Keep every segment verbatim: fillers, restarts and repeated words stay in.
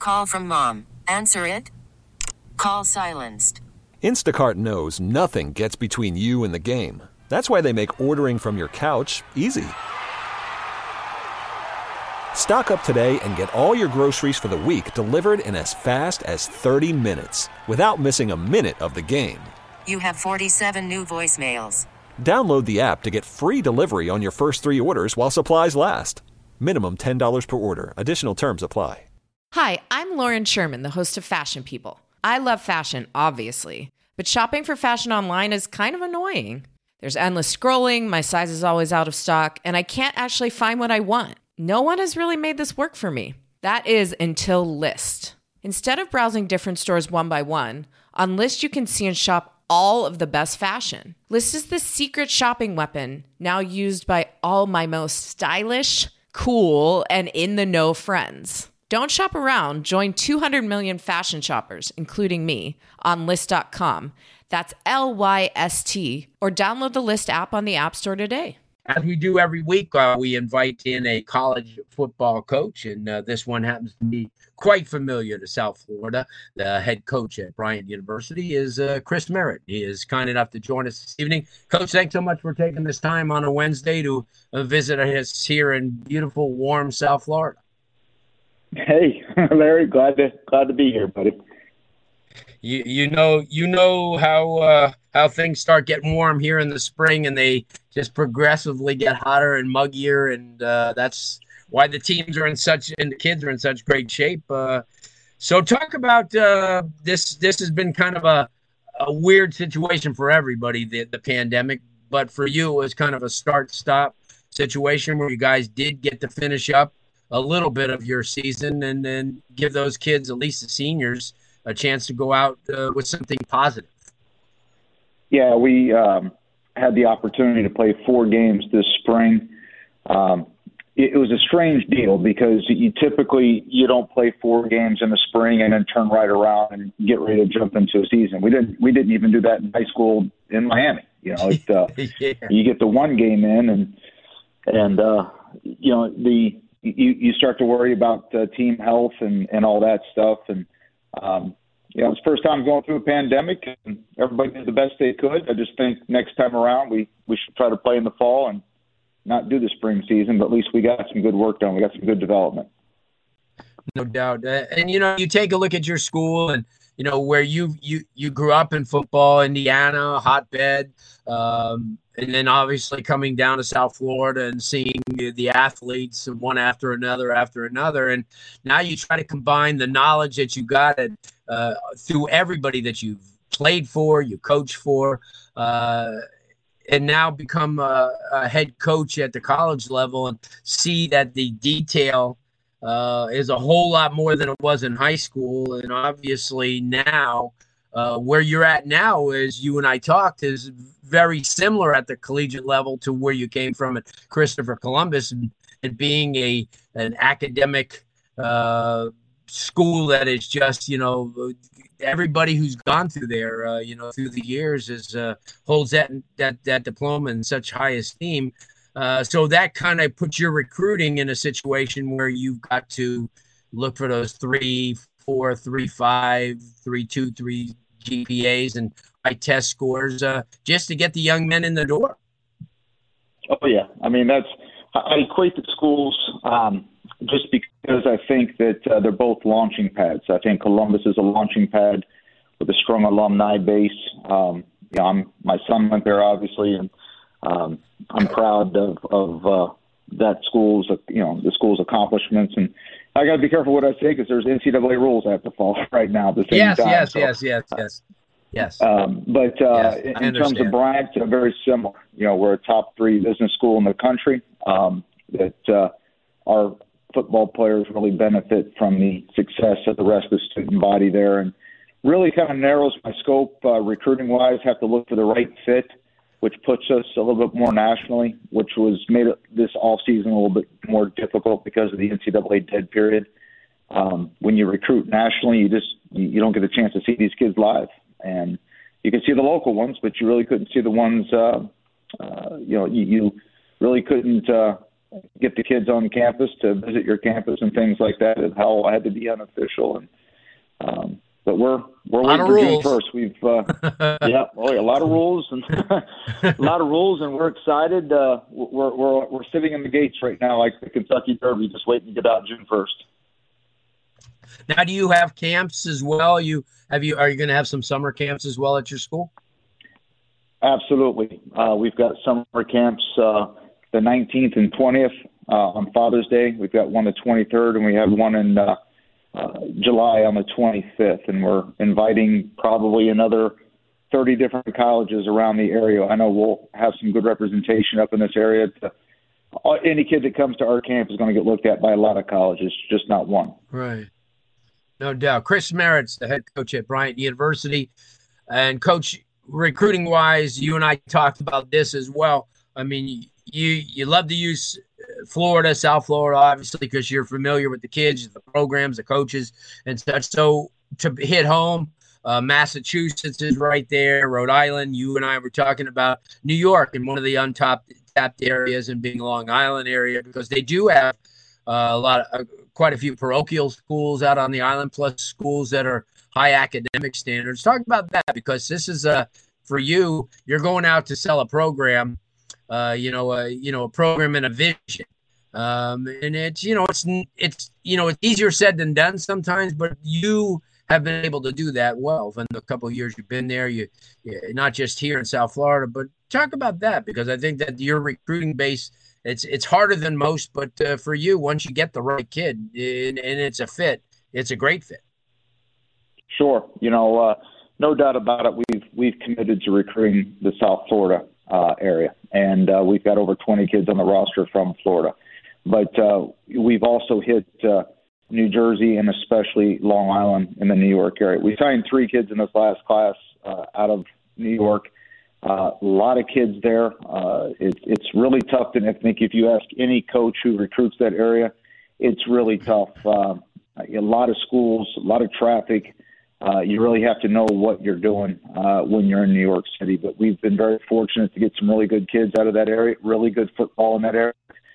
call from mom. Answer it. Call silenced. Instacart knows nothing gets between you and the game. That's why they make ordering from your couch easy. Stock up today and get all your groceries for the week delivered in as fast as thirty minutes without missing a minute of the game. You have forty-seven new voicemails. Download the app to get free delivery on your first three orders while supplies last. Minimum ten dollars per order. Additional terms apply. Hi, I'm Lauren Sherman, the host of Fashion People. I love fashion, obviously, but shopping for fashion online is kind of annoying. There's endless scrolling, my size is always out of stock, and I can't actually find what I want. No one has really made this work for me. That is until Lyst. Instead of browsing different stores one by one, on Lyst you can see and shop all of the best fashion. Lyst is the secret shopping weapon now used by all my most stylish, cool, and in-the-know friends. Don't shop around. Join two hundred million fashion shoppers, including me, on Lyst dot com. That's L Y S T, or download the Lyst app on the App Store today. As we do every week, uh, we invite in a college football coach, and uh, this one happens to be quite familiar to South Florida. The head coach at Bryant University is uh, Chris Merritt. He is kind enough to join us this evening. Coach, thanks so much for taking this time on a Wednesday to uh, visit us here in beautiful, warm South Florida. Hey, Larry, glad to glad to be here, buddy. You you know you know how uh, how things start getting warm here in the spring, and they just progressively get hotter and muggier, and uh, that's why the teams are in such and the kids are in such great shape. Uh, so talk about uh, this. This has been kind of a a weird situation for everybody, the the pandemic, but for you it was kind of a start stop situation where you guys did get to finish up a little bit of your season and then give those kids, at least the seniors, a chance to go out uh, with something positive. Yeah, we um, had the opportunity to play four games this spring. Um, it, it was a strange deal because you typically you don't play four games in the spring and then turn right around and get ready to jump into a season. We didn't. We didn't even do that in high school in Miami. You know, it, uh, yeah. You get the one game in and and uh, you know the. You, you start to worry about uh, team health and, and all that stuff. And, um, you know, it's the first time going through a pandemic, and everybody did the best they could. I just think next time around we, we should try to play in the fall and not do the spring season, but at least we got some good work done. We got some good development. No doubt. Uh, and, you know, you take a look at your school and, you know, where you you, you grew up in football, Indiana, hotbed, um, and then obviously coming down to South Florida and seeing the, the athletes one after another after another. And now you try to combine the knowledge that you got at, uh, through everybody that you've played for, you coach for, uh, and now become a, a head coach at the college level and see that the detail uh, is a whole lot more than it was in high school. And obviously now uh, where you're at now, as you and I talked, is very similar at the collegiate level to where you came from at Christopher Columbus, and, and being a an academic uh, school that is just, you know, everybody who's gone through there, uh, you know, through the years is uh, holds that, that, that diploma in such high esteem. Uh, so that kind of puts your recruiting in a situation where you've got to look for those three, four, three, five, three, two, three G P As and high test scores uh, just to get the young men in the door. Oh yeah, I mean that's I equate the schools um, just because I think that uh, they're both launching pads. I think Columbus is a launching pad with a strong alumni base. Um, you know, I'm, my son went there obviously, and um, I'm proud of, of uh, that school's, you know, the school's accomplishments. And I got to be careful what I say because there's N C double A rules I have to follow right now at the same yes, time. Yes, so, yes, yes, yes, yes, um, but uh, yes, in, in terms of Bryant, uh, very similar. You know, we're a top three business school in the country. Um, that uh, our football players really benefit from the success of the rest of the student body there, and really kind of narrows my scope uh, recruiting-wise. Have to look for the right fit, which puts us a little bit more nationally, which was made this off-season a little bit more difficult because of the N C double A dead period. Um, when you recruit nationally, you just you, you don't get a chance to see these kids live, and you can see the local ones, but you really couldn't see the ones. Uh, uh, you know, you, you really couldn't uh, get the kids on campus to visit your campus and things like that. It how I had to be unofficial, and um, but we're we're waiting for June first. We've uh, yeah, oh, yeah, a lot of rules and a lot of rules, and we're excited. Uh, we're we're we're sitting in the gates right now, like the Kentucky Derby, just waiting to get out June first. Now, do you have camps as well? You have you are you going to have some summer camps as well at your school? Absolutely. Uh, we've got summer camps uh, the nineteenth and twentieth uh, on Father's Day. We've got one the twenty-third, and we have one in uh, uh, July on the twenty-fifth. And we're inviting probably another thirty different colleges around the area. I know we'll have some good representation up in this area. To, uh, any kid that comes to our camp is going to get looked at by a lot of colleges, just not one. Right. No doubt. Chris Merritt's the head coach at Bryant University. And, Coach, recruiting-wise, you and I talked about this as well. I mean, you you love to use Florida, South Florida, obviously, because you're familiar with the kids, the programs, the coaches, and such. So to hit home, uh, Massachusetts is right there, Rhode Island. You and I were talking about New York and one of the untapped tapped areas and being Long Island area, because they do have uh, a lot of uh, quite a few parochial schools out on the island, plus schools that are high academic standards. Talk about that, because this is a for you. You're going out to sell a program, uh, you know, a, you know, a program and a vision, um, and it's you know, it's it's you know, it's easier said than done sometimes, but you have been able to do that well in the couple of years you've been there. You, not just here in South Florida, but talk about that, because I think that your recruiting base, it's it's harder than most, but uh, for you, once you get the right kid and, and it's a fit, it's a great fit. Sure. You know, uh, no doubt about it. We've we've committed to recruiting the South Florida uh, area, and uh, we've got over twenty kids on the roster from Florida. But uh, we've also hit uh, New Jersey and especially Long Island in the New York area. We signed three kids in this last class uh, out of New York. Uh, a lot of kids there. Uh, it, it's really tough. And I think if you ask any coach who recruits that area, it's really tough. Uh, a lot of schools, a lot of traffic. Uh, you really have to know what you're doing uh, when you're in New York City. But we've been very fortunate to get some really good kids out of that area, really good football in that area.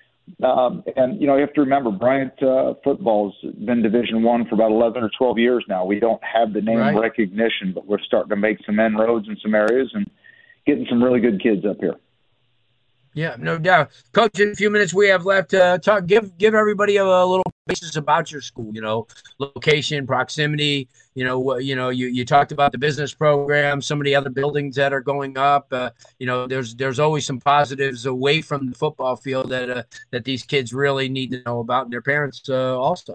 Um, and, you know, you have to remember, Bryant uh, football's been Division One for about eleven or twelve years now. We don't have the name right. recognition, but we're starting to make some inroads in some areas and getting some really good kids up here. Yeah, no doubt. Coach, in a few minutes we have left, uh, talk, give give everybody a, a little basis about your school, you know, location, proximity, you know, you know, you, you talked about the business program, some of the other buildings that are going up. Uh, you know, there's there's always some positives away from the football field that uh, that these kids really need to know about, and their parents uh, also.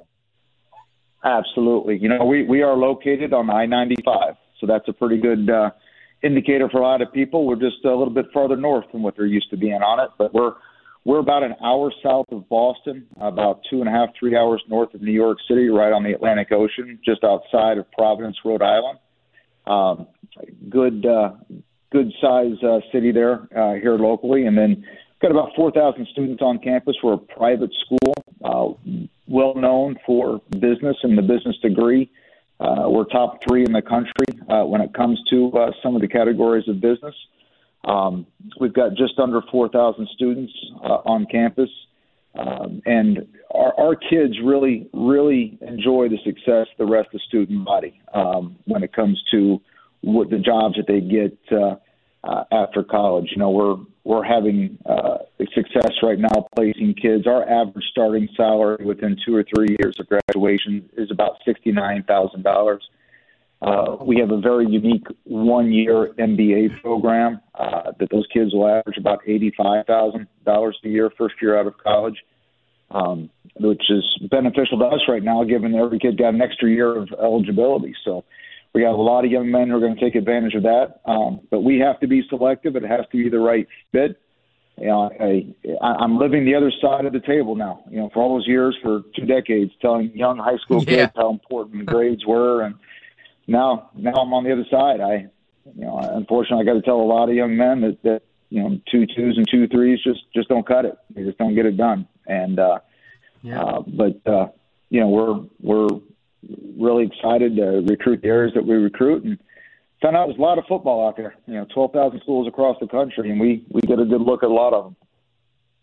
Absolutely. You know, we, we are located on I ninety-five, so that's a pretty good uh, indicator for a lot of people. We're just a little bit farther north than what they're used to being on it, but we're we're about an hour south of Boston, about two and a half, three hours north of New York City, right on the Atlantic Ocean, just outside of Providence, Rhode Island. Um, good, uh, good size uh, city there uh, here locally, and then got about four thousand students on campus. We're a private school, uh, well known for business and the business degree. Uh, we're top three in the country uh, when it comes to uh, some of the categories of business. Um, we've got just under four thousand students uh, on campus, um, and our, our kids really, really enjoy the success of the rest of the student body um, when it comes to what the jobs that they get uh, uh, after college. You know, we're we're having uh, success right now placing kids. Our average starting salary within two or three years of graduation is about sixty-nine thousand dollars. Uh, we have a very unique one-year M B A program uh, that those kids will average about eighty-five thousand dollars a year first year out of college, um, which is beneficial to us right now, given that every kid got an extra year of eligibility. So we got a lot of young men who are going to take advantage of that. Um, but we have to be selective. It has to be the right fit. You know, I, I'm living the other side of the table now. You know, for all those years, for two decades, telling young high school yeah. kids how important grades were, and Now, now I'm on the other side. I, you know, unfortunately, I got to tell a lot of young men that, that you know, two twos and two threes just, just don't cut it. They just don't get it done. And, uh, yeah. uh, but uh, you know, we're we're really excited to recruit the areas that we recruit, and found out there's a lot of football out there. You know, twelve thousand schools across the country, and we we get a good look at a lot of them.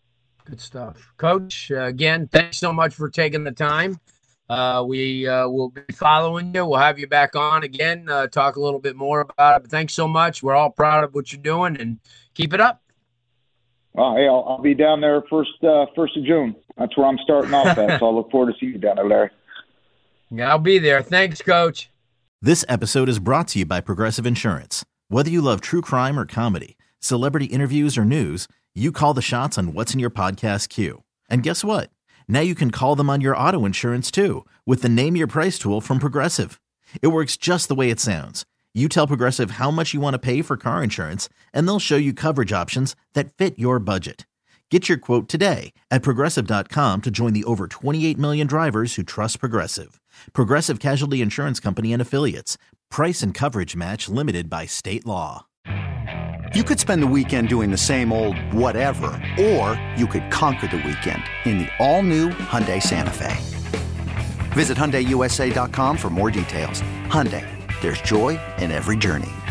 Good stuff. Coach, uh, again, thanks so much for taking the time. Uh, we uh, will be following you. We'll have you back on again, uh, talk a little bit more about it. But thanks so much. We're all proud of what you're doing, and keep it up. Well, hey, I'll, I'll be down there first uh, first of June. That's where I'm starting off at, so I look forward to seeing you down there, Larry. Yeah, I'll be there. Thanks, Coach. This episode is brought to you by Progressive Insurance. Whether you love true crime or comedy, celebrity interviews or news, you call the shots on what's in your podcast queue. And guess what? Now you can call them on your auto insurance too with the Name Your Price tool from Progressive. It works just the way it sounds. You tell Progressive how much you want to pay for car insurance, and they'll show you coverage options that fit your budget. Get your quote today at Progressive dot com to join the over twenty-eight million drivers who trust Progressive. Progressive Casualty Insurance Company and Affiliates. Price and coverage match limited by state law. You could spend the weekend doing the same old whatever, or you could conquer the weekend in the all-new Hyundai Santa Fe. Visit Hyundai U S A dot com for more details. Hyundai, there's joy in every journey.